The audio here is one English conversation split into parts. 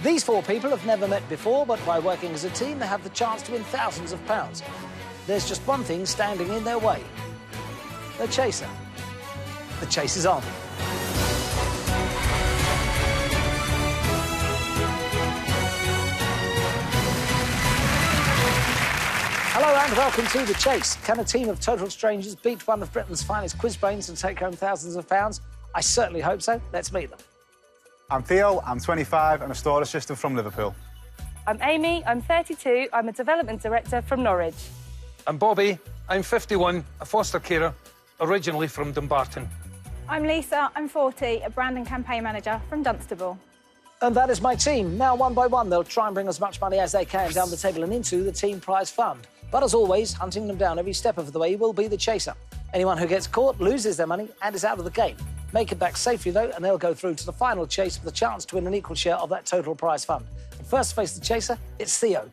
These four people have never met before, but by working as a team, they have the chance to win thousands of pounds. There's just one thing standing in their way. The chaser. The chase is on. Hello and welcome to The Chase. Can a team of total strangers beat one of Britain's finest quiz brains and take home thousands of pounds? I certainly hope so. Let's meet them. I'm Theo, I'm 25 and a store assistant from Liverpool. I'm Amy, I'm 32, I'm a development director from Norwich. I'm Bobby, I'm 51, a foster carer, originally from Dumbarton. I'm Lisa, I'm 40, a brand and campaign manager from Dunstable. And that is my team. Now, one by one, they'll try and bring as much money as they can down the table and into the team prize fund. But as always, hunting them down every step of the way will be the chaser. Anyone who gets caught loses their money and is out of the game. Make it back safely, though, and they'll go through to the final chase with a chance to win an equal share of that total prize fund. And first to face the chaser, it's Theo.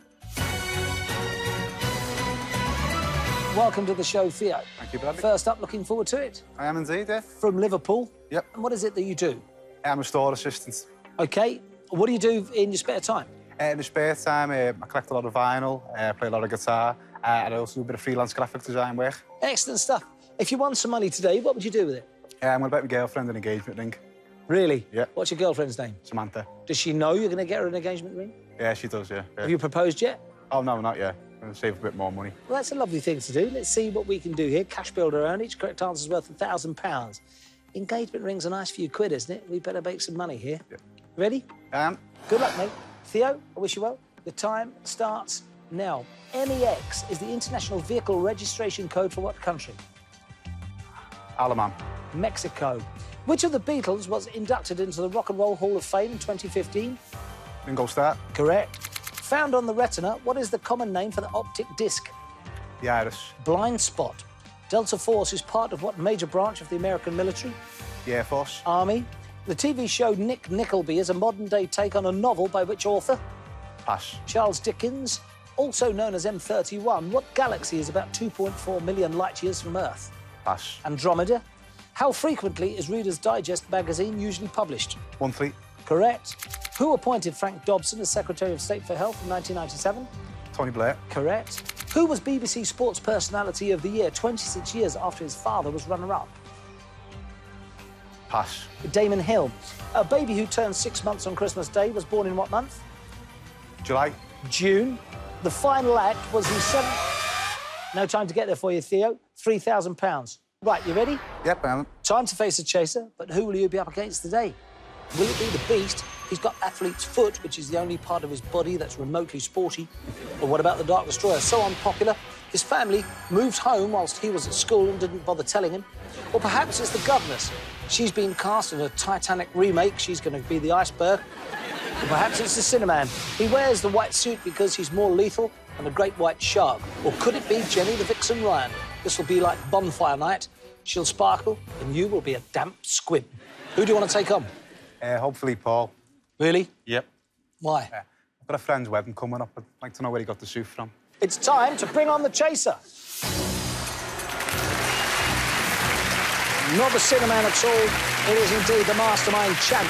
Welcome to the show, Theo. Thank you, Bradley. First up, looking forward to it. I am indeed, yeah. From Liverpool. Yep. And what is it that you do? I'm a store assistant. OK. What do you do in your spare time? In the spare time, I collect a lot of vinyl, play a lot of guitar, and I also do a bit of freelance graphic design work. Excellent stuff. If you won some money today, what would you do with it? I'm going to bet my girlfriend an engagement ring. Really? Yeah. What's your girlfriend's name? Samantha. Does she know you're going to get her an engagement ring? Yeah, she does, yeah. Have you proposed yet? Oh, no, not yet. I'm going to save a bit more money. Well, that's a lovely thing to do. Let's see what we can do here. Cash builder earn. Each correct answer's worth £1,000. Engagement ring's a nice few quid, isn't it? We better make some money here. Yeah. Ready? I am. Good luck, mate. Theo, I wish you well. The time starts now. MEX is the international vehicle registration code for what country? Alaman. Mexico. Which of the Beatles was inducted into the Rock and Roll Hall of Fame in 2015? Ringo Starr. Correct. Found on the retina, what is the common name for the optic disc? The Iris. Blind spot. Delta Force is part of what major branch of the American military? The Air Force. Army. The TV show Nick Nickleby is a modern-day take on a novel by which author? Pass. Charles Dickens. Also known as M31, what galaxy is about 2.4 million light-years from Earth? Pass. Andromeda. How frequently is Reader's Digest magazine usually published? Monthly. Correct. Who appointed Frank Dobson as Secretary of State for Health in 1997? Tony Blair. Correct. Who was BBC Sports Personality of the Year 26 years after his father was runner-up? Pass. Damon Hill. A baby who turned 6 months on Christmas Day was born in what month? July. June. The final act was the 7th... No time to get there for you, Theo. £3,000. Right, you ready? Yep, I am. Time to face the chaser, but who will you be up against today? Will it be the Beast? He's got athlete's foot, which is the only part of his body that's remotely sporty. Or what about the Dark Destroyer? So unpopular, his family moved home whilst he was at school and didn't bother telling him. Or perhaps it's the Governess. She's been cast in a Titanic remake. She's going to be the iceberg. Or perhaps it's the Cinnamon. He wears the white suit because he's more lethal than a great white shark. Or could it be Jenny the Vixen Ryan? This will be like bonfire night. She'll sparkle and you will be a damp squib. Who do you want to take on? Hopefully Paul. Really? Yep. Why? I've got a friend's wedding coming up. I'd like to know where he got the suit from. It's time to bring on the chaser. Not the Cinnamon at all. It is indeed the mastermind champ.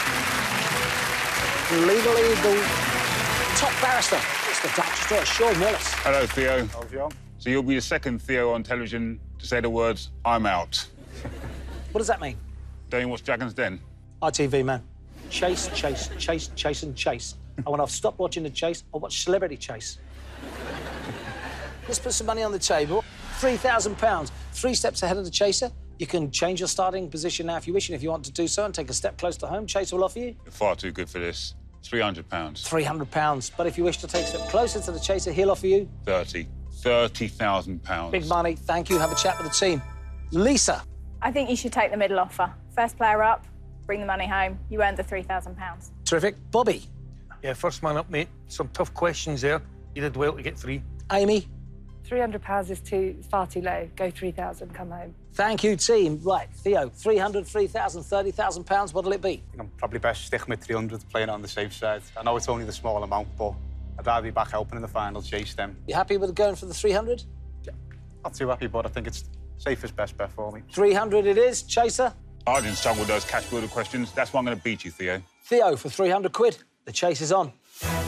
Legally the top barrister. It's the Dark Destroyer, Sean Wallace. Hello, Theo. How's John? So you'll be the second Theo on television to say the words, I'm out. What does that mean? Don't you watch Dragon's Den? ITV, man. Chase, chase, chase, chase and chase. And when I've stopped watching The Chase, I'll watch Celebrity Chase. Let's put some money on the table. £3,000. 3 steps ahead of the chaser. You can change your starting position now if you wish, and if you want to do so and take a step close to home, Chaser will offer you You're far too good for this. £300. £300. But if you wish to take a step closer to the chaser, he'll offer you 30,000 pounds. big money. Thank you. Have a chat with the team. Lisa. I think you should take the middle offer. First player up, bring the money home. You earned the £3,000. Terrific. Bobby. Yeah, first man up, mate. Some tough questions there. You did well to get 3. Amy. £300 is far too low. Go 3,000, come home. Thank you, team. Right, Theo, 300, 3,000, £30,000. What'll it be? I think I'm probably best sticking with 300, playing it on the safe side. I know it's only the small amount, but I'd rather be back helping in the final, chase them. You happy with going for the 300? Yeah. Not too happy, but I think it's safest best bet for me. 300 it is. Chaser? I didn't struggle with those cash builder questions. That's why I'm going to beat you, Theo. Theo, for 300 quid. The chase is on.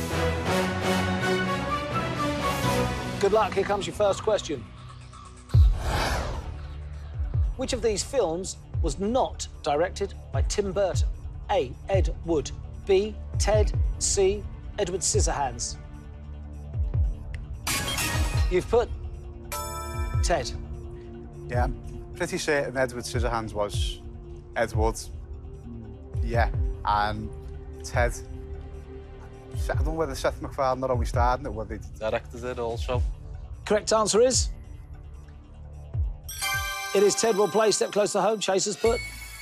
Good luck, here comes your first question. Which of these films was not directed by Tim Burton? A. Ed Wood. B. Ted. C. Edward Scissorhands. You've put Ted. Yeah, I'm pretty certain Edward Scissorhands was Ed Wood. Yeah, and Ted. I don't know whether Seth MacFarlane not only starred in it, whether he directed it also. Correct answer is... It is Ted. Well played. Step close to home. Chaser's put.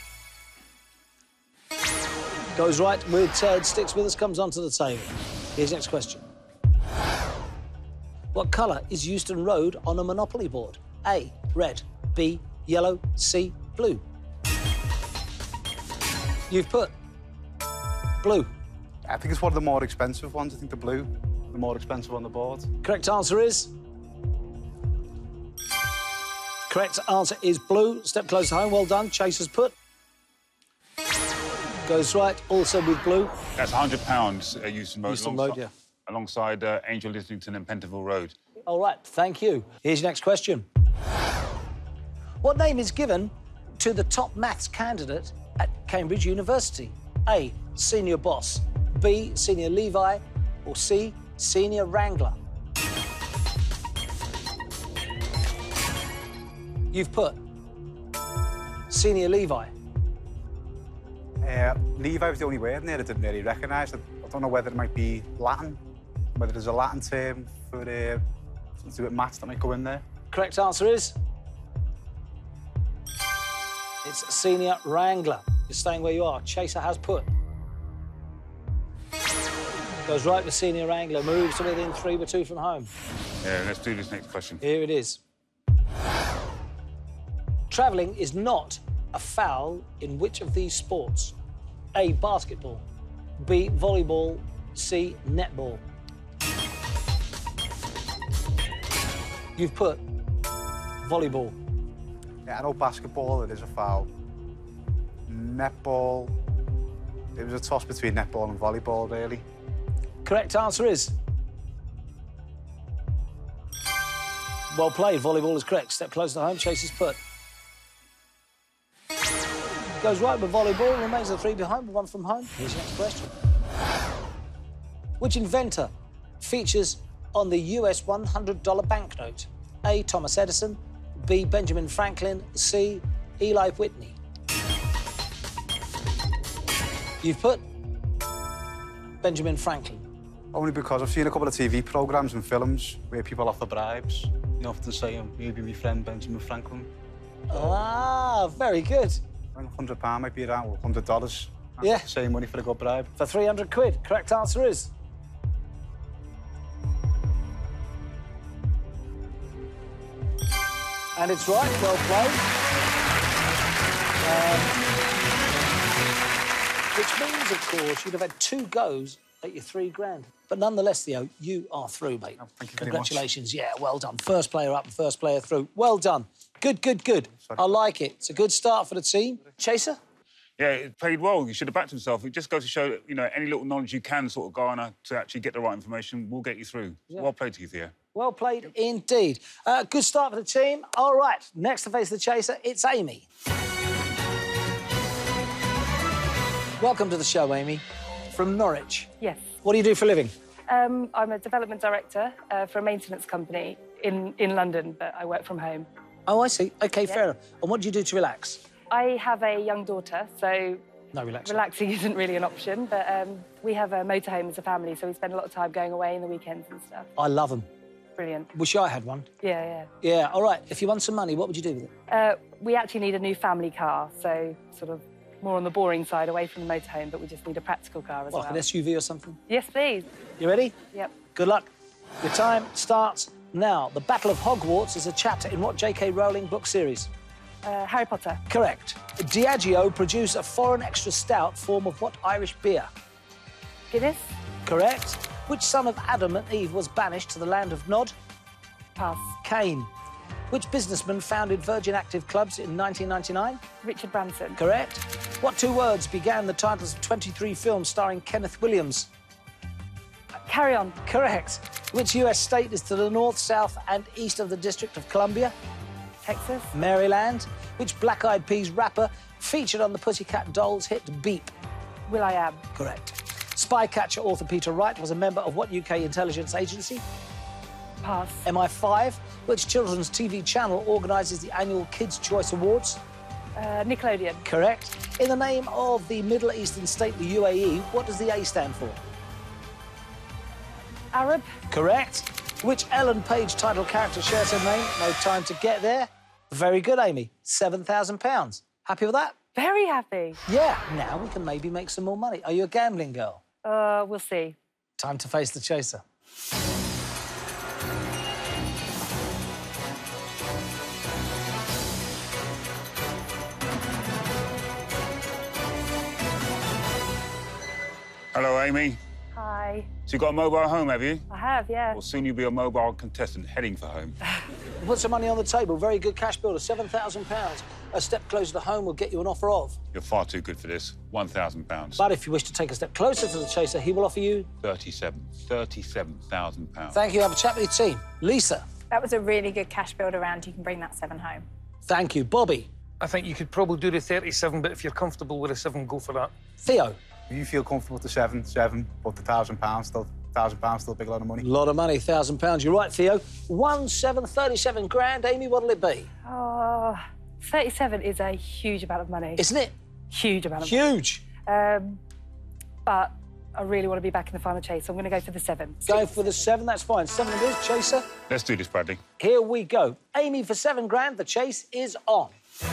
Goes right with Ted. Sticks with us. Comes onto the table. Here's next question. What colour is Euston Road on a Monopoly board? A. Red. B. Yellow. C. Blue. You've put blue. I think it's one of the more expensive ones. I think the blue, the more expensive on the board. Correct answer is... Correct answer is blue. Step close to home. Well done. Chaser's put. Goes right. Also with blue. That's £100, Euston Road. Euston Road, yeah. Alongside Angel Islington and Pentonville Road. All right. Thank you. Here's your next question. What name is given to the top maths candidate at Cambridge University? A. Senior Boss. B. Senior Levi. Or C. Senior Wrangler. You've put Senior Levi. Levi was the only word in there I didn't really recognise. I don't know whether it might be Latin, whether there's a Latin term for something to do with maths that might go in there. Correct answer is... It's Senior Wrangler. You're staying where you are. Chaser has put. Goes right with Senior Wrangler. Moves to within 3 with 2 from home. Yeah, let's do this next question. Here it is. Travelling is not a foul in which of these sports? A. Basketball. B. Volleyball. C. Netball. You've put volleyball. Yeah, I know basketball, it is a foul. Netball, it was a toss between netball and volleyball, really. Correct answer is... Well played. Volleyball is correct. Step close to home. Chaser's put. Goes right with volleyball. Remains the 3 behind, with 1 from home. Here's your next question. Which inventor features on the US $100 banknote? A. Thomas Edison. B. Benjamin Franklin. C. Eli Whitney. You've put Benjamin Franklin. Only because I've seen a couple of TV programmes and films where people offer bribes. You often say, maybe my friend Benjamin Franklin. Ah, very good. £100 might be around $100. Yeah. The same money for a good bribe. For 300 quid. Correct answer is... And it's right. Well played. Which means, of course, you'd have had 2 goes at your 3 grand. But nonetheless, Theo, you are through, mate. Oh, thank you very much. Congratulations. Yeah, well done. First player up and first player through. Well done. Good, good, good. Sorry. I like it. It's a good start for the team. Chaser? Yeah, it played well. You should have backed himself. It just goes to show that, you know, any little knowledge you can sort of garner to actually get the right information will get you through. Yeah. Well played to you, Theo. Well played indeed. Good start for the team. All right, next to face the Chaser, it's Amy. Welcome to the show, Amy. From Norwich. Yes. What do you do for a living? I'm a development director for a maintenance company in London, but I work from home. Oh, I see. OK, fair enough. And what do you do to relax? I have a young daughter, so No relaxing. relaxing isn't really an option, but we have a motorhome as a family, so we spend a lot of time going away in the weekends and stuff. I love them. Brilliant. Wish I had one. Yeah. Yeah, all right. If you won some money, what would you do with it? We actually need a new family car, so sort of more on the boring side, away from the motorhome, but we just need a practical car as What, well. like an SUV or something? Yes, please. You ready? Yep. Good luck. Your time starts now. The Battle of Hogwarts is a chapter in what J.K. Rowling book series? Harry Potter. Correct. Diageo produce a foreign extra stout form of what Irish beer? Guinness. Correct. Which son of Adam and Eve was banished to the land of Nod? Pass. Cain. Which businessman founded Virgin Active Clubs in 1999? Richard Branson. Correct. What 2 words began the titles of 23 films starring Kenneth Williams? Carry on. Correct. Which US state is to the north, south, and east of the District of Columbia? Texas. Maryland. Which Black Eyed Peas rapper featured on the Pussycat Dolls hit Beep? Will.i.am. Correct. Spy catcher author Peter Wright was a member of what UK intelligence agency? Pass. MI5. Which children's TV channel organises the annual Kids' Choice Awards? Nickelodeon. Correct. In the name of the Middle Eastern state, the UAE, what does the A stand for? Arab. Correct. Which Ellen Page title character shares her name? No time to get there. Very good, Amy. £7,000. Happy with that? Very happy. Yeah. Now we can maybe make some more money. Are you a gambling girl? We'll see. Time to face the chaser. Hello, Amy. Hi. So you got a mobile home, have you? I have, yeah. Well, soon you'll be a mobile contestant heading for home. Put some money on the table. Very good cash builder, £7,000. A step closer to home will get you an offer of. You're far too good for this. £1,000. But if you wish to take a step closer to the chaser, he will offer you... £37,000. Thank you. Have a chat with your team. Lisa. That was a really good cash builder round. You can bring that 7 home. Thank you. Bobby. I think you could probably do the 37, but if you're comfortable with a 7, go for that. Theo. If you feel comfortable with the seven, but the £1,000 still, £1,000 still a big lot of money. A lot of money, £1,000. You're right, Theo. 37 grand. Amy, what'll it be? Oh, 37 is a huge amount of money. Isn't it? Huge amount of money. Huge. But I really want to be back in the final chase, so I'm going to go for the 7. Go for the 7, that's fine. 7 it is, chaser. Let's do this, Bradley. Here we go. Amy for 7 grand, the chase is on.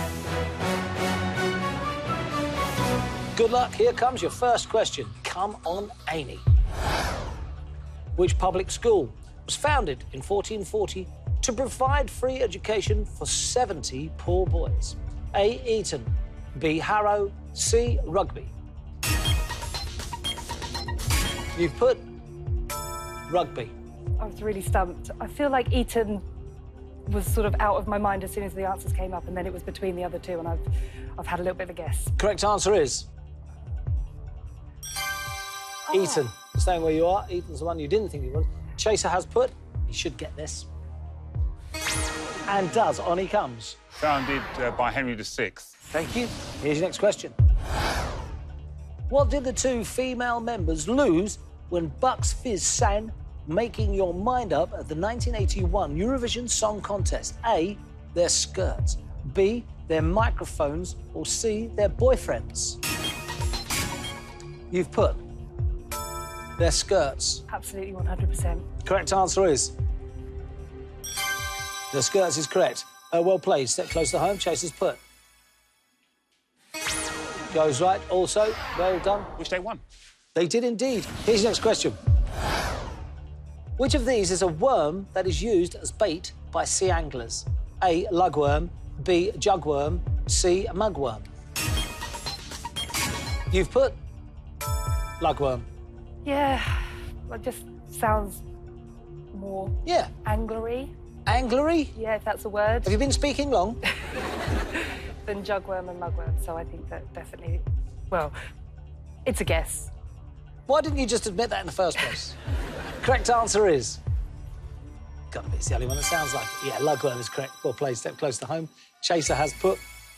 Good luck, here comes your first question. Come on, Amy. Which public school was founded in 1440 to provide free education for 70 poor boys? A. Eton, B. Harrow, C. Rugby. You've put Rugby. I was really stumped. I feel like Eton was sort of out of my mind as soon as the answers came up, and then it was between the other two, and I've had a little bit of a guess. Correct answer is... Eton. Staying where you are. Eton's the one you didn't think it was. Chaser has put. He should get this. And does. On he comes. Founded by Henry VI. Thank you. Here's your next question. What did the 2 female members lose when Bucks Fizz sang Making Your Mind Up at the 1981 Eurovision Song Contest? A, their skirts. B, their microphones. Or C, their boyfriends. You've put their skirts. Absolutely 100%. Correct answer is... The skirts is correct. Well played. Step close to home. Chaser's put. Goes right. Also, well done. Which they won. They did indeed. Here's your next question. Which of these is a worm that is used as bait by sea anglers? A, lugworm, B, jugworm, C, mugworm. You've put lugworm. Yeah, it just sounds more Yeah. anglery. Anglery? Yeah, if that's a word. Have you been speaking long? Than jugworm and mugworm, so I think that definitely... Well, it's a guess. Why didn't you just admit that in the first place? Correct answer is... Gotta be, it's the only one that sounds like it. Yeah, lugworm is correct. Well played, step close to home. Chaser has put...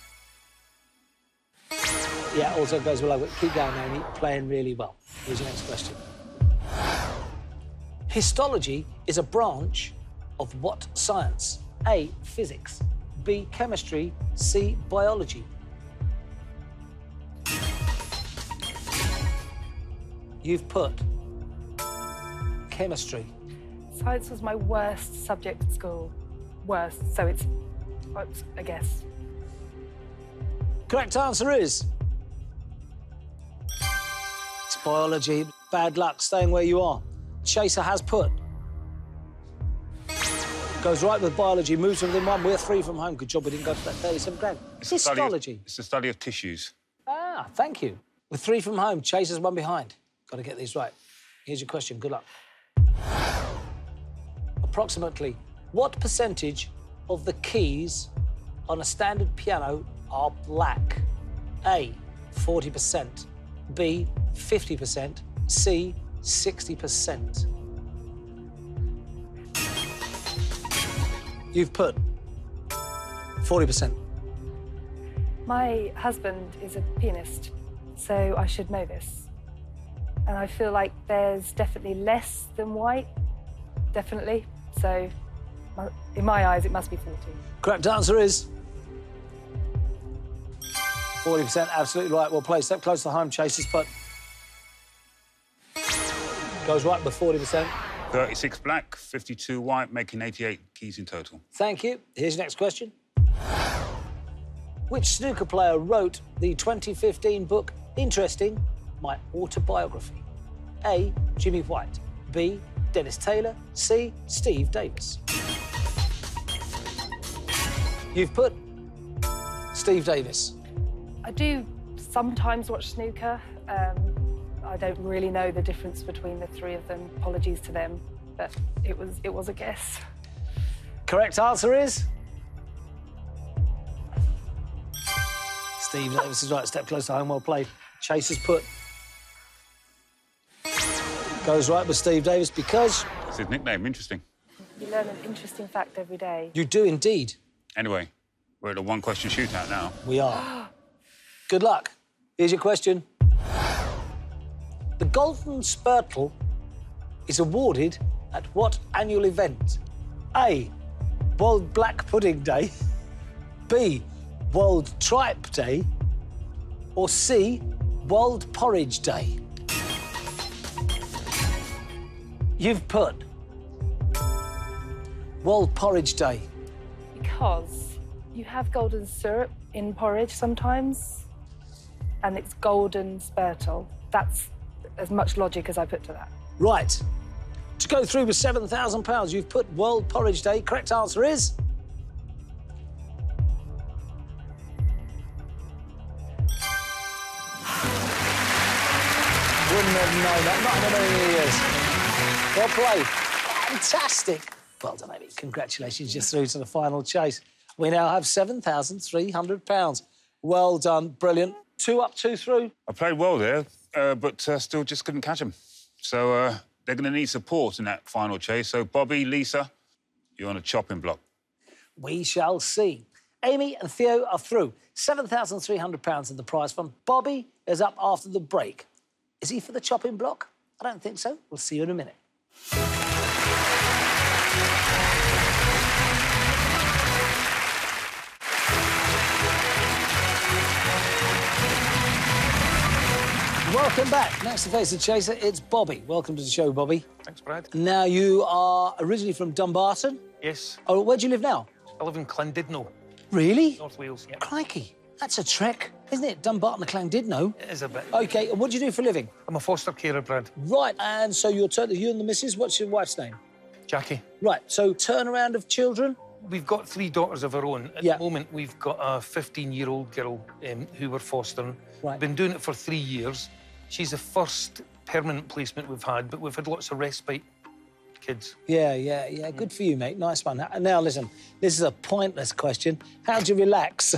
Yeah, also goes well. Keep going, Amy. Playing really well. Here's your next question. Histology is a branch of what science? A, physics. B, chemistry. C, biology. You've put chemistry. Science was my worst subject at school. Worst, so it's a guess. Correct answer is... It's biology. Bad luck, staying where you are. Chaser has put. Goes right with biology, moves within 1. We're 3 from home. Good job we didn't go for that 37 grand. Histology. It's the study of tissues. Ah, thank you. With 3 from home, Chaser's 1 behind. Got to get these right. Here's your question. Good luck. Approximately what percentage of the keys on a standard piano are black? A, 40%. B, 50%. C, 60%. You've put 40%. My husband is a pianist, so I should know this. And I feel like there's definitely less than white, definitely. So in my eyes, it must be 40. Correct answer is 40%, absolutely right. Well played. Step close to home, Chasers, but goes right with 40%. 36 black, 52 white, making 88 keys in total. Thank you. Here's your next question. Which snooker player wrote the 2015 book Interesting, My Autobiography? A, Jimmy White. B, Dennis Taylor. C, Steve Davis. You've put Steve Davis. I do sometimes watch snooker. I don't really know the difference between the three of them. Apologies to them, but it was a guess. Correct answer is Steve Davis is right. Step close to home, well played. Chasers put goes right with Steve Davis because That's his nickname, interesting. You learn an interesting fact every day. you do indeed. Anyway, we're at a one-question shootout now. We are. Good luck. Here's your question. The Golden Spurtle is awarded at what annual event? A, World Black Pudding Day. B, World Tripe Day. Or C, World Porridge Day. You've put World Porridge Day. Because you have golden syrup in porridge sometimes, and it's golden spurtle. That's as much logic as I put to that. Right. To go through with £7,000, you've put World Porridge Day. Correct answer is wouldn't have known that, not in a million years. Well played. Fantastic. Well done, Amy. Congratulations, you're through to the final chase. We now have £7,300. Well done, brilliant. 2 up, 2 through. I played well there, but still just couldn't catch him. So they're going to need support in that final chase. So, Bobby, Lisa, you're on a chopping block. We shall see. Amy and Theo are through. £7,300 in the prize fund. Bobby is up after the break. Is he for the chopping block? I don't think so. We'll see you in a minute. Welcome back. Next to face the chaser, it's Bobby. Welcome to the show, Bobby. Thanks, Brad. Now, you are originally from Dumbarton. Yes, Oh, where do you live now? I live in Llandudno, Really? North Wales. Yeah, Crikey, that's a trek, isn't it? Dumbarton to Llandudno. it is a bit. OK, and what do you do for a living? I'm a foster carer, Brad. Right, and so you and the missus, what's your wife's name? Jackie. Right, so turnaround of children? We've got 3 daughters of our own. At Yeah. the moment, we've got a 15-year-old girl who we're fostering. Right. Been doing it for 3 years. She's the first permanent placement we've had, but we've had lots of respite kids. Yeah, good for you, mate. Nice one. Now, listen, this is a pointless question. How do you relax?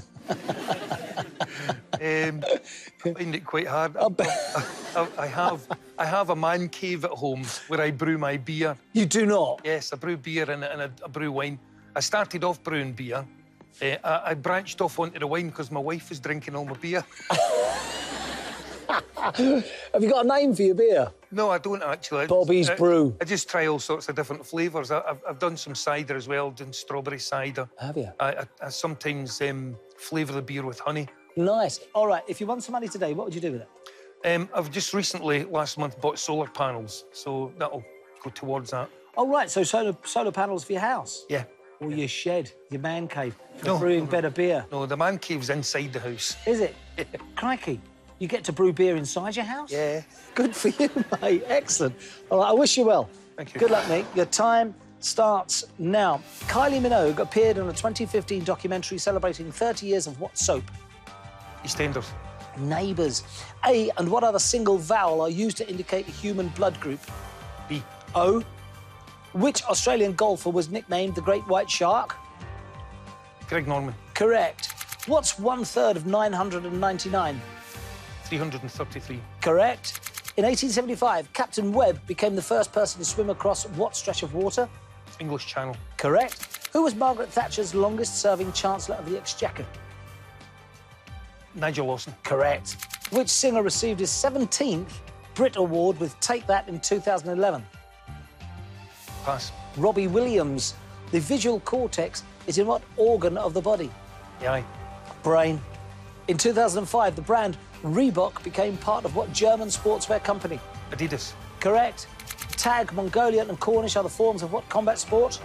I find it quite hard. I have a man cave at home where I brew my beer. You do not? Yes, I brew beer and I brew wine. I started off brewing beer. I branched off onto the wine because my wife was drinking all my beer. Have you got a name for your beer? No, I don't actually. Bobby's Brew. I just try all sorts of different flavours. I've done some cider as well, done strawberry cider. Have you? I sometimes flavour the beer with honey. Nice. All right, if you won some money today, what would you do with it? I've just recently, last month, bought solar panels, so that'll go towards that. Oh, right, so solar panels for your house? Yeah. Or your shed, your man cave, for No, brewing no. better beer. No, the man cave's inside the house. Is it? Crikey. You get to brew beer inside your house? Yeah. Good for you, mate. Excellent. All right, I wish you well. Thank you. Good luck, mate. Your time starts now. Kylie Minogue appeared in a 2015 documentary celebrating 30 years of what soap? EastEnders. Neighbours. A, and what other single vowel are used to indicate a human blood group? B. O. Which Australian golfer was nicknamed the Great White Shark? Greg Norman. Correct. What's 1/3 of 999? 333. Correct. In 1875, Captain Webb became the first person to swim across what stretch of water? English Channel. Correct. Who was Margaret Thatcher's longest-serving Chancellor of the Exchequer? Nigel Lawson. Correct. Which singer received his 17th Brit Award with Take That in 2011? Pass. Robbie Williams. The visual cortex is in what organ of the body? The eye. Brain. In 2005, the brand Reebok became part of what German sportswear company? Adidas. Correct. Tag, Mongolian and Cornish are the forms of what combat sport?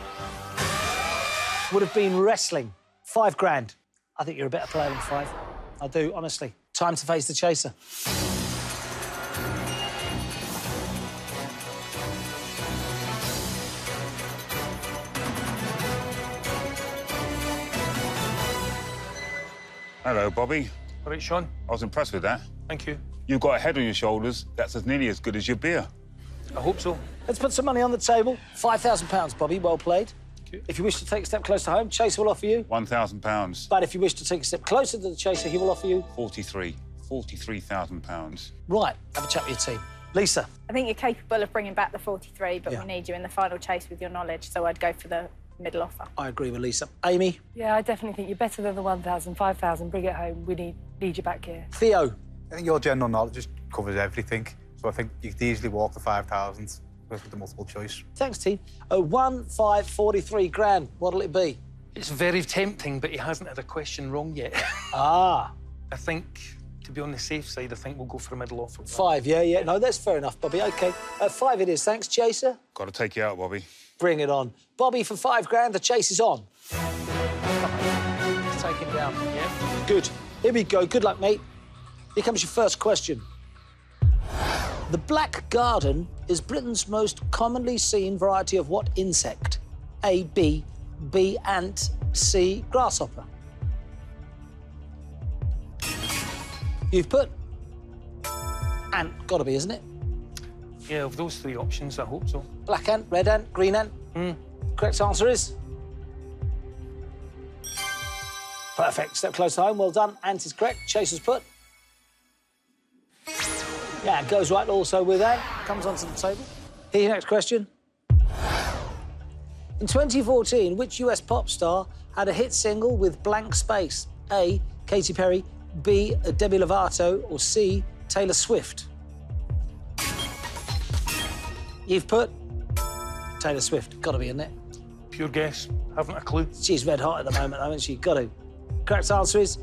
Would have been wrestling. £5 grand. I think you're a better player than 5. I do, honestly. Time to face the chaser. Hello, Bobby. All right, Sean. I was impressed with that. Thank you. You've got a head on your shoulders that's as nearly as good as your beer. I hope so. Let's put some money on the table. £5,000, Bobby. Well played. Thank you. If you wish to take a step closer to home, Chaser will offer you. £1,000. But if you wish to take a step closer to the Chaser, he will offer you. £43,000. Right, have a chat with your team. Lisa. I think you're capable of bringing back the 43, but Yeah. we need you in the final chase with your knowledge, so I'd go for the middle offer. I agree with Lisa. Amy. Yeah, I definitely think you're better than the 1,000, 5,000. Bring it home. We need you back here. Theo. I think your general knowledge just covers everything. So I think you could easily walk the 5,000 with the multiple choice. Thanks, team. 1, 5, 43 grand. What'll it be? It's very tempting, but he hasn't had a question wrong yet. Ah, I think, to be on the safe side, I think we'll go for a middle offer. 5. Yeah. No, that's fair enough, Bobby. OK. 5 it is. Thanks, Chaser. Got to take you out, Bobby. Bring it on. Bobby, for 5 grand, the chase is on. Let's take him down. Yeah. Good. Here we go. Good luck, mate. Here comes your first question. The black garden is Britain's most commonly seen variety of what insect? A, bee, B, ant, C, grasshopper. You've put ant, gotta be, isn't it? Yeah, of those 3 options, I hope so. Black ant, red ant, green ant. Correct answer is? Perfect. Step close to home. Well done. Ant is correct. Chaser's put. Yeah, it goes right also with ant. Comes onto the table. Here's your next question. In 2014, which US pop star had a hit single with blank space? A, Katy Perry, B, Demi Lovato, or C, Taylor Swift? You've put Taylor Swift. Got to be, isn't it? Pure guess. Haven't a clue. She's red hot at the moment, hasn't she? Got to. Correct answer is...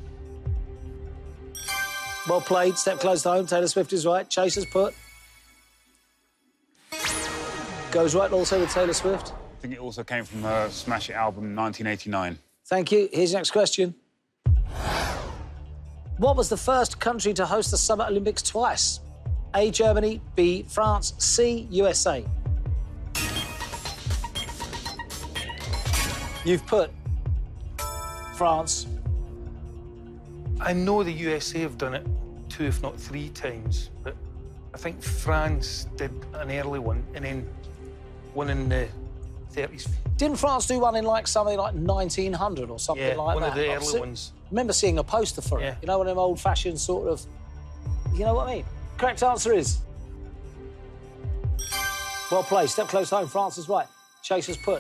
Well played. Step close to home. Taylor Swift is right. Chaser's put. Goes right also with Taylor Swift. I think it also came from her Smash It album 1989. Thank you. Here's your next question. What was the first country to host the Summer Olympics twice? A, Germany, B, France, C, USA. You've put France. I know the USA have done it 2, if not 3 times, but I think France did an early one and then one in the 30s. Didn't France do one in like something like 1900 or something Yeah, like one that? of the I early ones. remember seeing a poster for Yeah. it. You know, one of them old-fashioned sort of... You know what I mean? Correct answer is... Well played. Step close home. France is right. Chaser's put.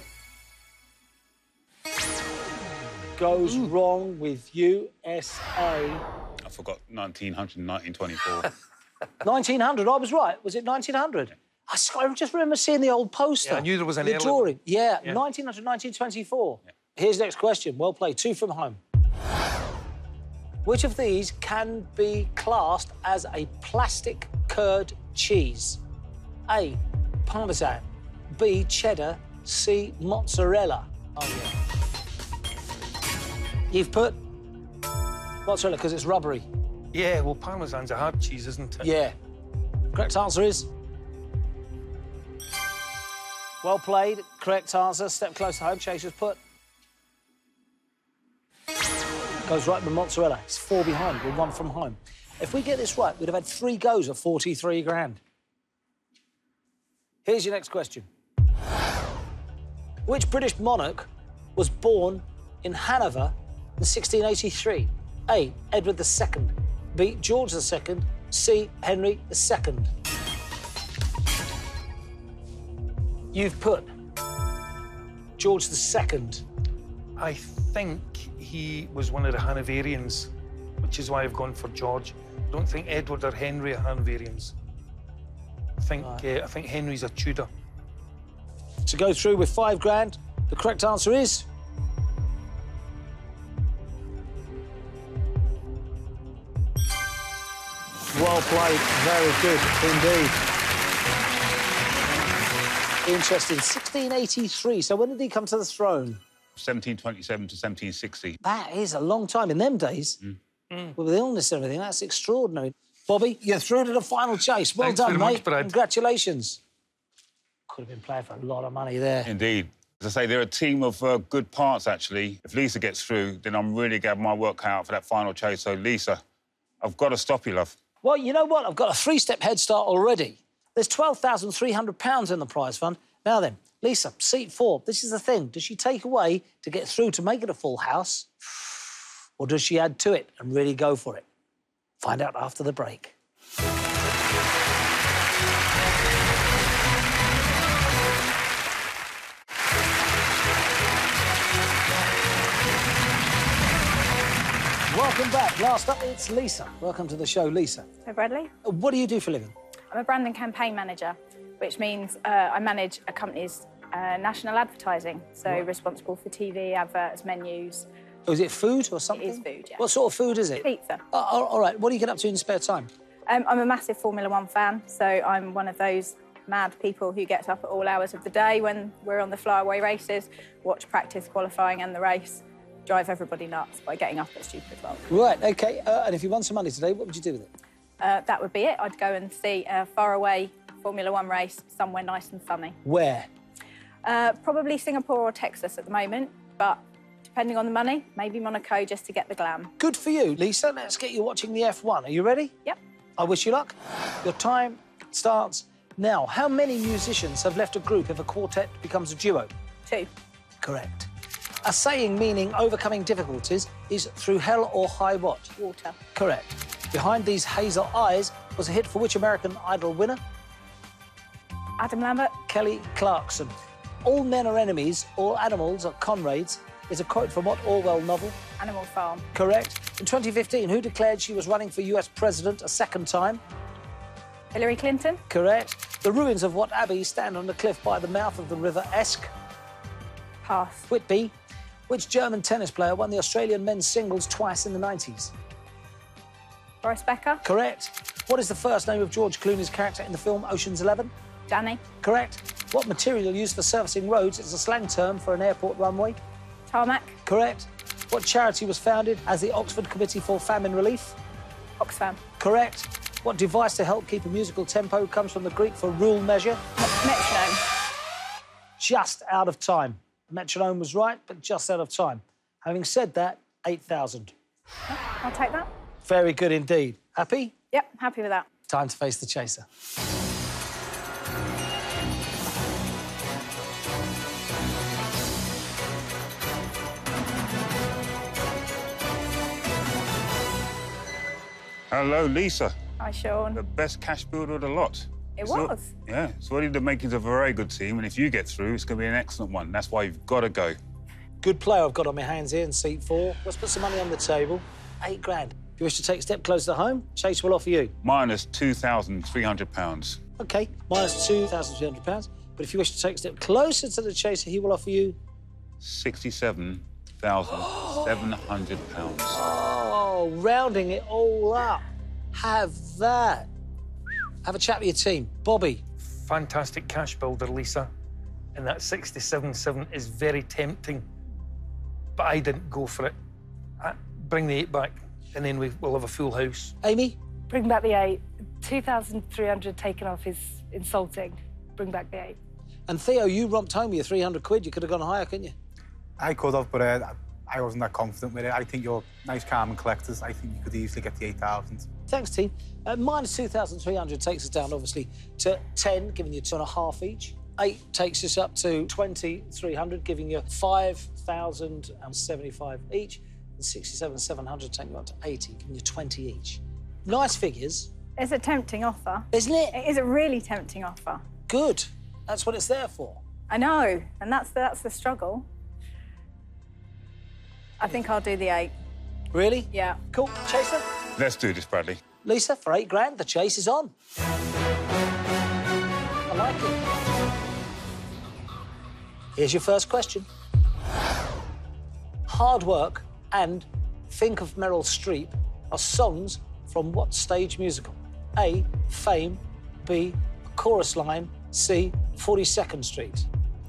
Goes wrong with USA. I forgot 1900, 1924. 1900, I was right. Was it 1900? I just remember seeing the old poster. Yeah, I knew there was an the early drawing. one. Yeah, Yeah. 1900, 1924. Here's the next question. Well played. 2 from home. Which of these can be classed as a plastic curd cheese? A, Parmesan. B, cheddar. C, mozzarella. Oh, yeah. You've put mozzarella because it's rubbery. Yeah, well, Parmesan's a hard cheese, isn't it? Yeah. Correct answer is... Well played. Correct answer. Step close to home. Chaser's put. Goes right with mozzarella. It's 4 behind with 1 from home. If we get this right, we'd have had 3 goes at 43 grand. Here's your next question. Which British monarch was born in Hanover in 1683? A, Edward II. B, George II. C, Henry II? You've put George II. I think he was one of the Hanoverians, which is why I've gone for George. I don't think Edward or Henry are Hanoverians. I think Henry's a Tudor. To go through with £5,000, the correct answer is... Well played. Very good indeed. Interesting. 1683. So when did he come to the throne? 1727 to 1760. That is a long time in them days. With the illness and everything, that's extraordinary. Bobby, you're through to the final chase. Well Thanks done, very mate. much, Brad. Congratulations. Could have been playing for a lot of money there. Indeed. As I say, they're a team of good parts, actually. If Lisa gets through, then I'm really going to have my work cut out for that final chase. So, Lisa, I've got to stop you, love. Well, you know what? I've got a three-step head start already. There's £12,300 in the prize fund. Now then, Lisa, seat 4. This is the thing. Does she take away to get through to make it a full house? Or does she add to it and really go for it? Find out after the break. Welcome back. Last up, it's Lisa. Welcome to the show, Lisa. Hi, Bradley. What do you do for a living? I'm a brand and campaign manager, which means I manage a company's national advertising. So responsible for TV, adverts, menus. Oh, is it food or something? It is food, yeah. What sort of food is it? Pizza. All right. What do you get up to in your spare time? I'm a massive Formula One fan, so I'm one of those mad people who gets up at all hours of the day when we're on the flyaway races, watch practice, qualifying and the race, drive everybody nuts by getting up at stupid o'clock. Right, OK. And if you won some money today, what would you do with it? That would be it. I'd go and see a faraway Formula One race somewhere nice and sunny. Where? Probably Singapore or Texas at the moment, but depending on the money, maybe Monaco just to get the glam. Good for you, Lisa. Let's get you watching the F1. Are you ready? Yep. I wish you luck. Your time starts now. How many musicians have left a group if a quartet becomes a duo? 2. Correct. A saying meaning overcoming difficulties is through hell or high what? Water. Correct. Behind These Hazel Eyes was a hit for which American Idol winner? Adam Lambert. Kelly Clarkson. All men are enemies, all animals are comrades is a quote from what Orwell novel? Animal Farm. Correct. In 2015, who declared she was running for US president a second time? Hillary Clinton. Correct. The ruins of what abbey stand on the cliff by the mouth of the River Esk? Pass. Whitby. Which German tennis player won the Australian men's singles twice in the 90s? Boris Becker. Correct. What is the first name of George Clooney's character in the film Ocean's 11? Danny. Correct. What material used for surfacing roads is a slang term for an airport runway? Tarmac. Correct. What charity was founded as the Oxford Committee for Famine Relief? Oxfam. Correct. What device to help keep a musical tempo comes from the Greek for rule measure? Metronome. Just out of time. Metronome was right, but just out of time. Having said that, 8,000. I'll take that. Very good indeed. Happy? Yep, happy with that. Time to face the chaser. Hello, Lisa. Hi, Sean. The best cash builder of the lot. It So- was. Yeah, it's already the makings of a very good team, and if you get through, it's going to be an excellent one. That's why you've got to go. Good player I've got on my hands here in seat 4. Let's put some money on the table. 8 grand. If you wish to take a step closer to home, Chase will offer you. Minus £2,300. OK, minus £2,300. But if you wish to take a step closer to the chaser, he will offer you... £67,700. Oh, rounding it all up. Have that. Have a chat with your team. Bobby. Fantastic cash builder, Lisa. And that 67.7 is very tempting. But I didn't go for it. Bring the 8 back, and then we'll have a full house. Amy? Bring back the 8. 2,300 taken off is insulting. Bring back the 8. And Theo, you romped home your 300 quid. You could have gone higher, couldn't you? I could have, but I wasn't that confident with it. I think you're nice, calm and collectors. I think you could easily get the 8,000. Thanks, team. Minus 2,300 takes us down, obviously, to 10, giving you 2.5 each. 8 takes us up to 2,300, giving you 5,075 each. And 67,700 taking you up to 80, giving you 20 each. Nice figures, It's a tempting offer. Isn't it? It is a really tempting offer. Good. That's what it's there for. I know, and that's the struggle. I think I'll do the 8. Really? Yeah. Cool. Chaser? Let's do this, Bradley. Lisa, for 8 grand, the chase is on. I like it. Here's your first question. Hard Work and Think of Meryl Streep are songs from what stage musical? A, Fame, B, A Chorus Line, C, 42nd Street.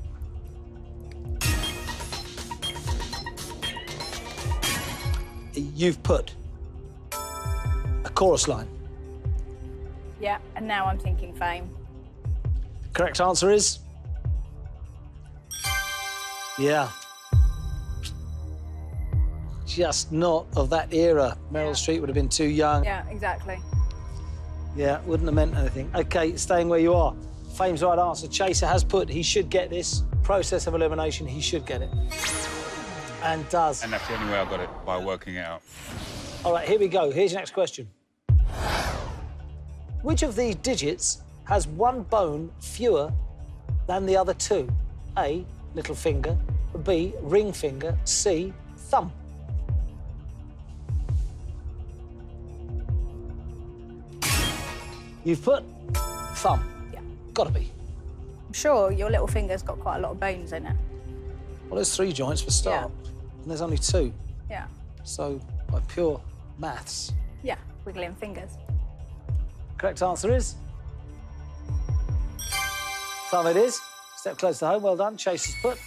You've put A Chorus Line. Yeah, and now I'm thinking Fame. Correct answer is... Yeah. Just not of that era. Meryl Streep would have been too young. Yeah, exactly. Yeah, wouldn't have meant anything. OK, staying where you are. Fame's right answer. Chaser has put, he should get this. Process of elimination, he should get it. And does. And that's the only way I got it, by working it out. All right, here we go. Here's your next question. Which of these digits has one bone fewer than the other 2? A, little finger, B, ring finger, C, thumb. You've put thumb. Yeah. Gotta be. I'm sure your little finger's got quite a lot of bones in it. Well, there's 3 joints for start, and there's only 2. Yeah. So, by pure maths, Yeah, wiggling fingers. correct answer is... thumb it is. Step close to home. Well done. Chase has put.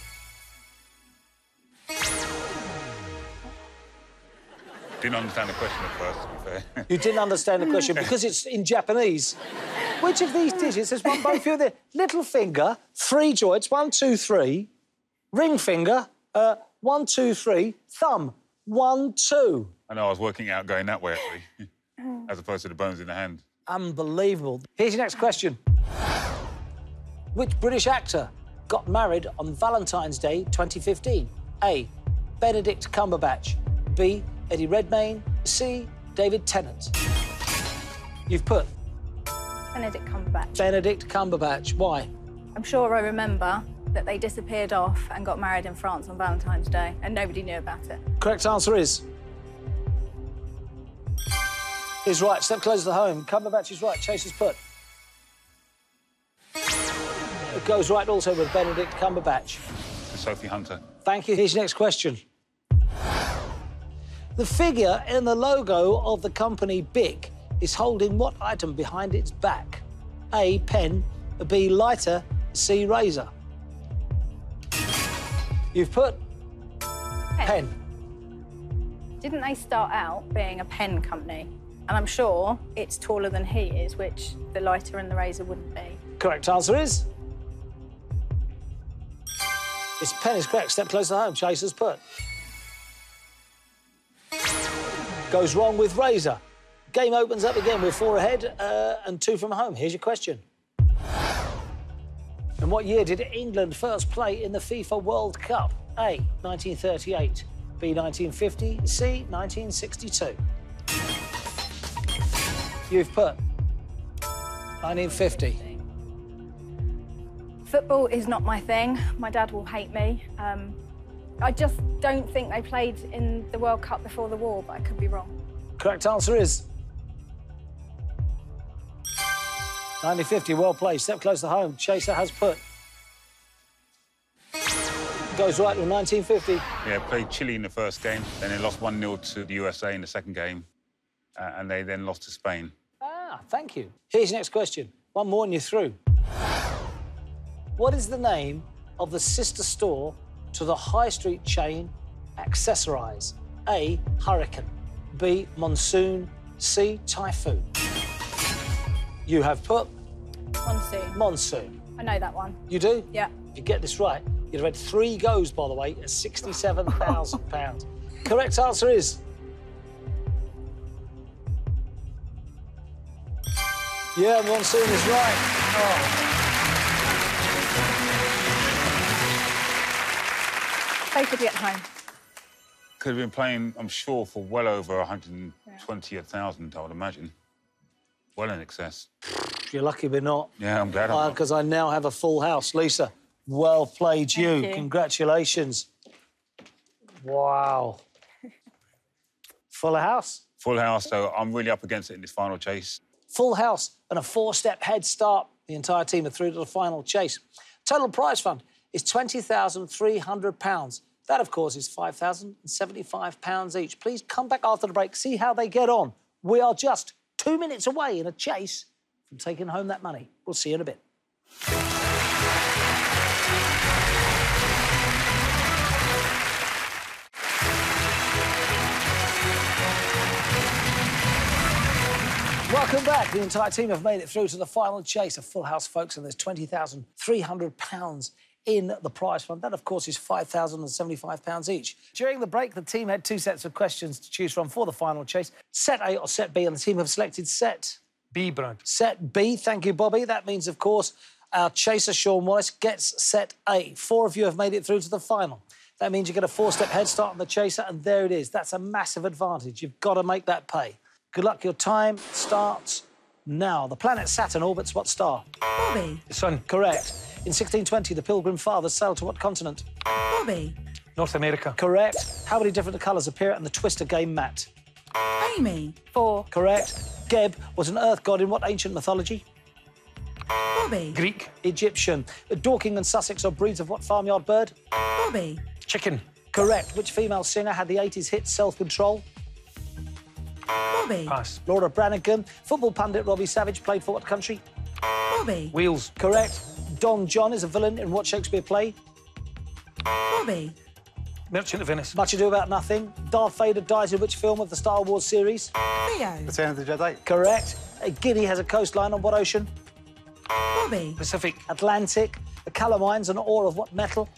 Didn't understand the question at first, to be fair. You didn't understand the question because it's in Japanese. Which of these digits has one bone fewer than... Little finger, 3 joints, 1, 2, 3. Ring finger, 1, 2, 3. Thumb, 1, 2. I know, I was working it out going that way, actually, as opposed to the bones in the hand. Unbelievable. Here's your next question. Which British actor got married on Valentine's Day 2015? A, Benedict Cumberbatch. B, Eddie Redmayne. C, David Tennant. You've put Benedict Cumberbatch. Benedict Cumberbatch. Why? I'm sure I remember that they disappeared off and got married in France on Valentine's Day, and nobody knew about it. Correct answer is right. Step closer to home. Cumberbatch is right. Chase is put. It goes right also with Benedict Cumberbatch. To Sophie Hunter. Thank you. Here's your next question. The figure in the logo of the company BIC is holding what item behind its back? A, pen, B, lighter, C, razor. You've put pen. Didn't they start out being a pen company? And I'm sure it's taller than he is, which the lighter and the razor wouldn't be. Correct answer is... It's pen is correct. Step closer to home. Chase has put. Goes wrong with razor. Game opens up again with 4 ahead and 2 from home. Here's your question. In what year did England first play in the FIFA World Cup? A, 1938, B, 1950, C, 1962. You've put 1950. Football is not my thing. My dad will hate me. I just don't think they played in the World Cup before the war, but I could be wrong. Correct answer is 1950. Well played. Step close to home. Chaser has put. Goes right with 1950. Yeah, played Chile in the first game, then they lost 1-0 to the USA in the second game, and they then lost to Spain. Ah, thank you. Here's your next question. One more and you're through. What is the name of the sister store to the high street chain Accessorize? A, Hurricane. B, Monsoon. C, Typhoon. You have put Monsoon. Monsoon. I know that one. You do? Yeah. If you get this right, you'd have had 3 goes, by the way, at £67,000. Correct answer is... Yeah, Monsoon is right. Oh. They could get home. Could have been playing, I'm sure, for well over 120,000, I would imagine. Well in excess. You're lucky we're not. Yeah, I'm glad I'm not. Because I now have a full house. Lisa, well played you. Thank you. Congratulations. Wow. Full house? Full house, so I'm really up against it in this final chase. Full house and a 4-step head start. The entire team are through to the final chase. Total prize fund is £20,300. That, of course, is £5,075 each. Please come back after the break, see how they get on. We are just 2 minutes away in a chase from taking home that money. We'll see you in a bit. Welcome back. The entire team have made it through to the final chase. A full house, folks, and there's £20,300 in the prize fund. That, of course, is £5,075 each. During the break, the team had 2 sets of questions to choose from for the final chase. Set A or Set B, and the team have selected Set B, Brad. Set B. Thank you, Bobby. That means, of course, our chaser, Sean Wallace, gets Set A. 4 of you have made it through to the final. That means you get a 4-step head start on the chaser, and there it is. That's a massive advantage. You've got to make that pay. Good luck. Your time starts now. The planet Saturn orbits what star? Bobby. The sun. Correct. In 1620, the Pilgrim Fathers sailed to what continent? Bobby. North America. Correct. How many different colours appear in the Twister game mat? Amy. 4. Correct. Geb was an earth god in what ancient mythology? Bobby. Greek. Egyptian. Dorking and Sussex are breeds of what farmyard bird? Bobby. Chicken. Correct. Which female singer had the 80s hit Self-Control? Bobby. Pass. Laura Branigan. Football pundit Robbie Savage played for what country? Bobby. Wales. Correct. Don John is a villain in what Shakespeare play? Bobby. Merchant of Venice. Much Ado About Nothing. Darth Vader dies in which film of the Star Wars series? Theo. Return of the Jedi. Correct. Guinea has a coastline on what ocean? Bobby. Pacific. Atlantic. The calamine's an ore of what metal?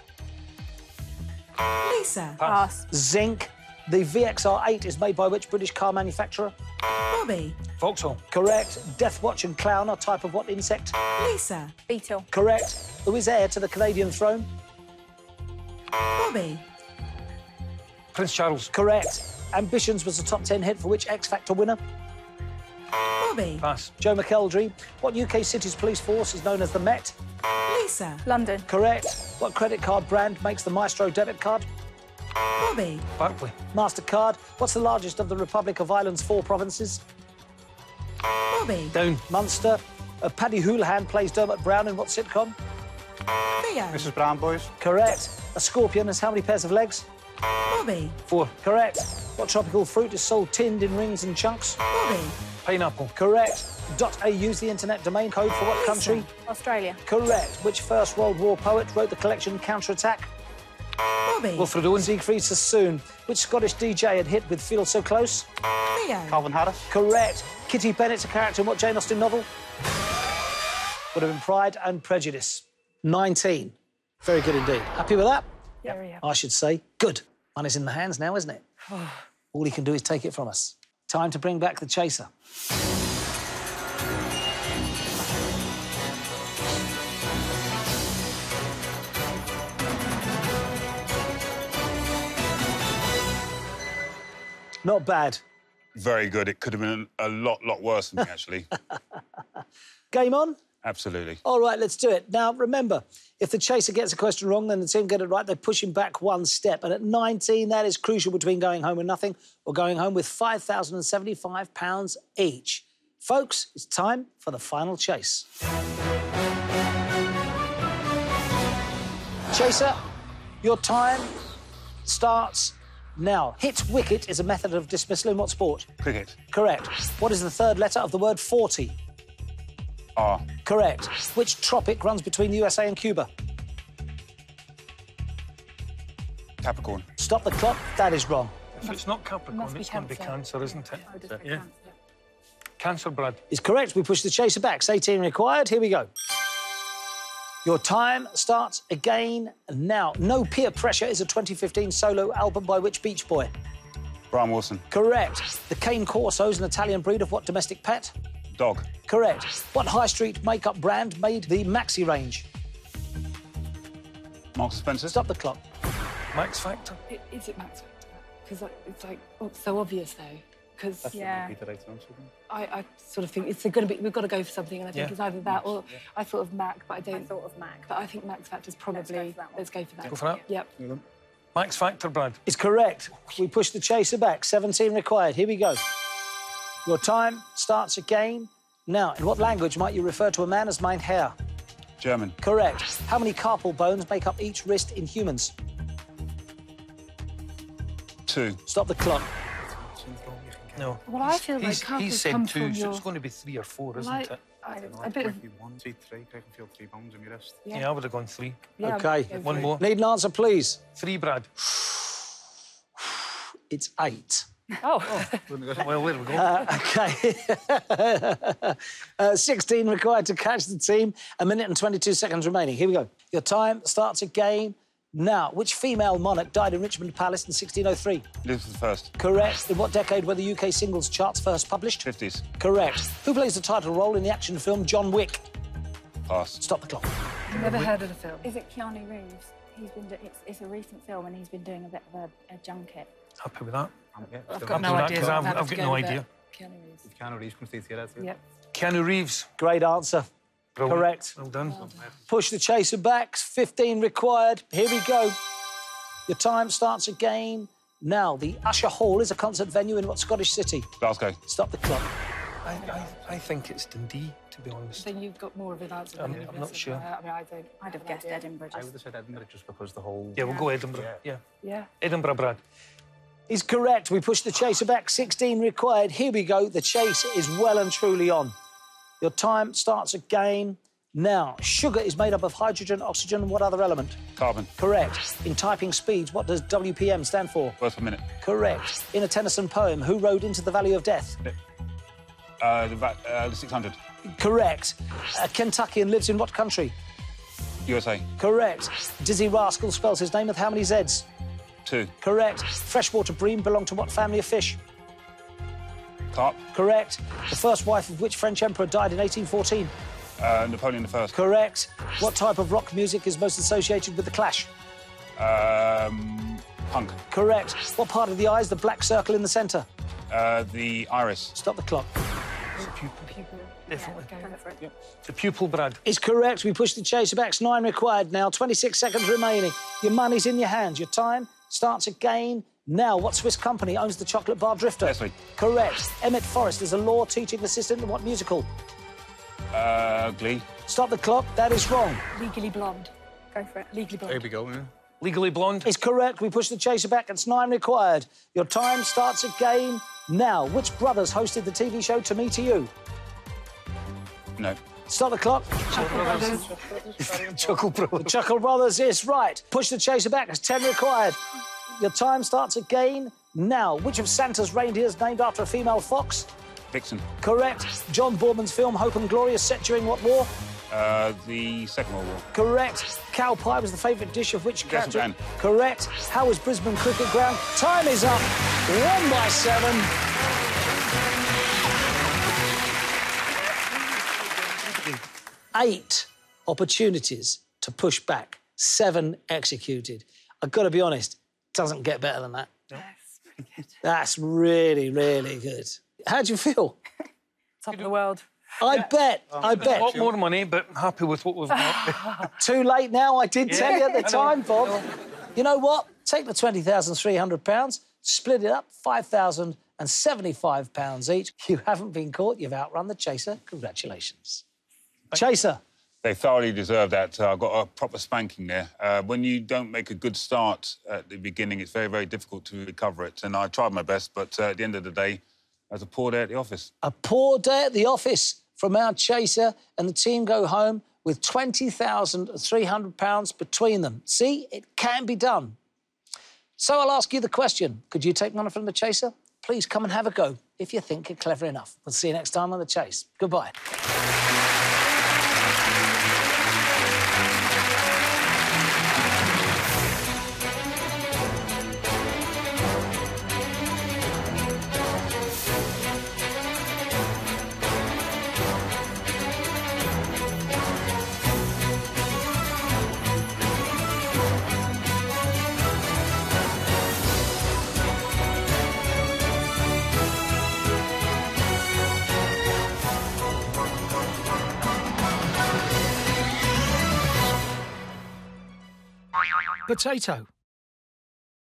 Lisa. Pass. Zinc. The VXR8 is made by which British car manufacturer? Bobby. Vauxhall. Correct. Death Watch and Clown are type of what insect? Lisa. Beetle. Correct. Who is heir to the Canadian throne? Bobby. Prince Charles. Correct. Ambitions was a top 10 hit for which X Factor winner? Bobby. Pass. Joe McElderry. What UK city's police force is known as the Met? Lisa. London. Correct. What credit card brand makes the Maestro debit card? Bobby. Barclay. MasterCard. What's the largest of the Republic of Ireland's 4 provinces? Bobby. Down. Munster. Paddy Houlihan plays Dermot Brown in what sitcom? Theo. Mrs. Brown Boys. Correct. A scorpion has how many pairs of legs? Bobby. 4. Correct. What tropical fruit is sold tinned in rings and chunks? Bobby. Pineapple. Correct. .au's the internet domain code for what country? Australia. Correct. Which First World War poet wrote the collection Counterattack? Bobby. Wilfred Owen. Siegfried Sassoon. Which Scottish DJ had hit with Feel So Close? Theo. Calvin Harris. Correct. Kitty Bennett's a character in what Jane Austen novel? Would have been Pride and Prejudice. 19. Very good indeed. Happy with that? Very happy. I should say. Good. Money's in the hands now, isn't it? All he can do is take it from us. Time to bring back the chaser. Not bad. Very good. It could have been a lot worse than me, actually. Game on? Absolutely. All right, let's do it. Now, remember, if the chaser gets a question wrong, then the team get it right, they push him back 1 step. And at 19, that is crucial between going home with nothing or going home with £5,075 each. Folks, it's time for the final chase. Chaser, your time starts now. Hit wicket is a method of dismissal in what sport? Cricket. Correct. What is the 3rd letter of the word 40? R. Correct. Which tropic runs between the USA and Cuba? Capricorn. Stop the clock. That is wrong. If it's not Capricorn, must be it's going to be Cancer. Cancer, isn't it? I would have Yeah. Cancer. Cancer, Brad. Is correct. We push the chaser back. 18 required. Here we go. Your time starts again now. No Peer Pressure is a 2015 solo album by which Beach Boy? Brian Wilson. Correct. The Cane Corso is an Italian breed of what domestic pet? Dog. Correct. What high street makeup brand made the Maxi range? Marks and Spencer. Stop the clock. Max Factor. Is it Max Factor? Because it's like, oh, so obvious though. because Yeah. Be the right answer, then. I sort of think it's going to be. We've got to go for something, and I think Yeah. it's either that or I thought of Mac, but I I don't. thought of Mac. But I think Max Factor's probably. Let's go for that one. Let's go for that. Go for that? Yep. Max Factor, Brad. It's correct. We push the chaser back. 17 required. Here we go. Your time starts again. Now, in what language might you refer to a man as mein Herr? German. Correct. How many carpal bones make up each wrist in humans? 2. Stop the clock. No. Well, I feel like He's carpals said come 2, from so your. it's going to be 3 or 4, isn't Like, it? a bit of. Might be 1, 2, 3. I can feel 3 bones in my wrist. Yeah, I would have gone 3. Yeah, Okay. go for One it. more. Need an answer, please. 3, Brad. It's 8. Oh. Well, there we go. Okay. 16 required to catch the team. 1 minute and 22 seconds remaining. Here we go. Your time starts again. Now, which female monarch died in Richmond Palace in 1603? Elizabeth I. Correct. In what decade were the UK singles charts first published? 50s. Correct. Who plays the title role in the action film John Wick? Pass. Stop the clock. Never heard of the film. Is it Keanu Reeves? It's a recent film, and he's been doing a bit of a junket. Happy with that. I've I'll got do no that idea. 'cause I've I'd have got to no go with idea. that. Keanu Reeves. Keanu Reeves comes to the Yep. Keanu Reeves. Great answer. Brilliant. Correct. Well done. Push the chaser back. 15 required. Here we go. Your time starts again. Now, the Usher Hall is a concert venue in what Scottish city? Glasgow. Stop the clock. I think it's Dundee, to be honest. Then you've got more of an answer. I'm than not this. sure. I mean, I don't. I'd have guessed Edinburgh. I would have said Edinburgh just because the whole... Yeah, we'll go Edinburgh. Yeah. Yeah. Edinburgh, Brad. Is correct. We push the chaser back. 16 required. Here we go. The chase is well and truly on. Your time starts again. Now, sugar is made up of hydrogen, oxygen, and what other element? Carbon. Correct. In typing speeds, what does WPM stand for? Words per minute. Correct. In a Tennyson poem, who rode into the Valley of Death? The 600. Correct. A Kentuckian lives in what country? USA. Correct. Dizzy Rascal spells his name with how many Zs? 2. Correct. Freshwater bream belong to what family of fish? Carp. Correct. The first wife of which French emperor died in 1814? Napoleon I. Correct. What type of rock music is most associated with The Clash? Punk. Correct. What part of the eye is the black circle in the centre? The iris. Stop the clock. Pupil. Definitely. Yeah, go for it. The pupil, Brad. It's correct. We push the chaser back. 9 required now. 26 seconds remaining. Your money's in your hands. Your time starts again. Now, what Swiss company owns the chocolate bar Drifter? Nestle. Correct. Emmett Forrest is a law teaching assistant in what musical? Glee. Stop the clock. That is wrong. Legally Blonde. Go for it. Legally Blonde. There we go, yeah. Legally Blonde. It's correct. We push the chaser back. It's 9 required. Your time starts again. Now, which brothers hosted the TV show To Me To You? No. Stop the clock. Chuckle The Brothers. Chuckle Brothers is right. Push the chaser back. It's 10 required. Your time starts again. Now, which of Santa's reindeers named after a female fox? Vixen. Correct. John Boorman's film Hope and Glory is set during what war? The Second World War. Correct. Cow pie was the favourite dish of which Yes, character? Jan. Correct. How was Brisbane Cricket Ground? Time is up. 1 by 7. 8 opportunities to push back. 7 executed. I've got to be honest, doesn't get better than that. That's really, really good. How do you feel? Top of the world. I bet. I A bet. lot more money, but happy with what we've got. Too late now. I did tell you at the time, Bob. You know what? Take the £20,300, split it up, £5,075 each. You haven't been caught. You've outrun the chaser. Congratulations. Chaser. They thoroughly deserve that. I got a proper spanking there. When you don't make a good start at the beginning, it's very, very difficult to recover it. And I tried my best, but at the end of the day, I was a poor day at the office. A poor day at the office from our chaser, and the team go home with £20,300 between them. See, it can be done. So I'll ask you the question. Could you take money from the chaser? Please come and have a go if you think you're clever enough. We'll see you next time on The Chase. Goodbye. Potato.